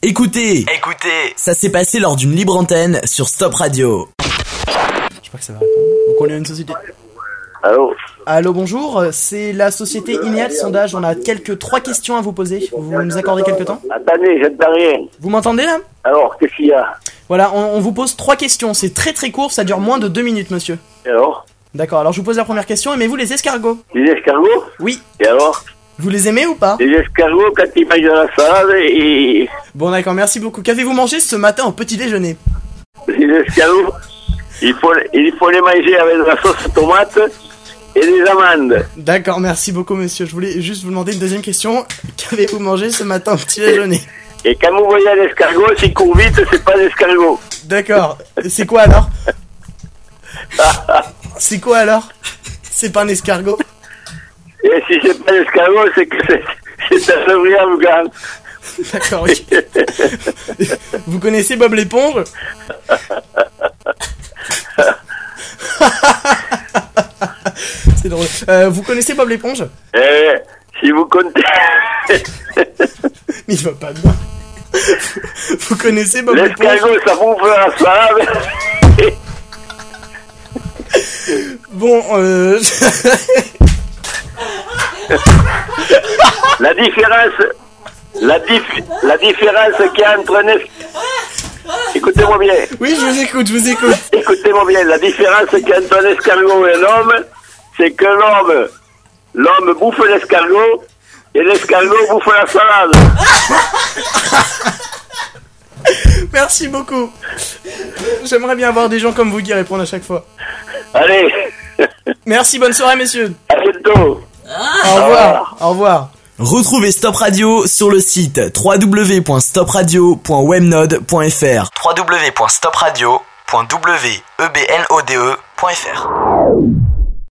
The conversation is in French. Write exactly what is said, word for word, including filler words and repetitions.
Écoutez, écoutez, ça s'est passé lors d'une libre antenne sur Stop Radio. Je crois que ça va répondre. Donc on est une société. Allô. Allô, bonjour, c'est la société Iniat Sondage. On a quelques trois questions à vous poser. Vous nous accordez quelques temps? Attendez, j'entends rien. Vous m'entendez là? Alors, qu'est-ce qu'il y a? Voilà, on, on vous pose trois questions. C'est très très court, ça dure moins de deux minutes, monsieur. Et alors? D'accord, alors je vous pose la première question. Aimez-vous les escargots? Les escargots? Oui. Et alors? Vous les aimez ou pas? Les escargots, quand ils mangent de la salade, et... Bon d'accord, merci beaucoup. Qu'avez-vous mangé ce matin au petit déjeuner? Les escargots, il faut, il faut les manger avec de la sauce tomate et des amandes. D'accord, merci beaucoup monsieur. Je voulais juste vous demander une deuxième question. Qu'avez-vous mangé ce matin au petit déjeuner? Et quand vous voyez un escargot, s'il court vite, c'est pas l'escargot. D'accord. C'est quoi alors? C'est quoi alors? C'est pas un escargot? Et si c'est pas l'escargot, c'est que c'est, c'est un ouvrier afghan. D'accord, oui. Vous connaissez Bob l'éponge? C'est drôle. Euh, vous connaissez Bob l'éponge? Eh, si vous comptez... Il va pas bien. Vous connaissez Bob l'éponge? L'escargot, ça bouffe la salade. Bon, euh... La différence... La, dif- la différence qu'il y a entre un es- Écoutez-moi bien. Oui, je vous écoute, je vous écoute. Écoutez-moi bien. La différence qu'il y a entre un escargot et un homme, c'est que l'homme, l'homme bouffe l'escargot et l'escargot bouffe la salade. Merci beaucoup. J'aimerais bien avoir des gens comme vous qui répondent à chaque fois. Allez. Merci, bonne soirée, messieurs. À bientôt. Au revoir. Au revoir. Retrouvez Stop Radio sur le site w w w point stop radio point webnode point f r w w w point stop radio point webnode point f r.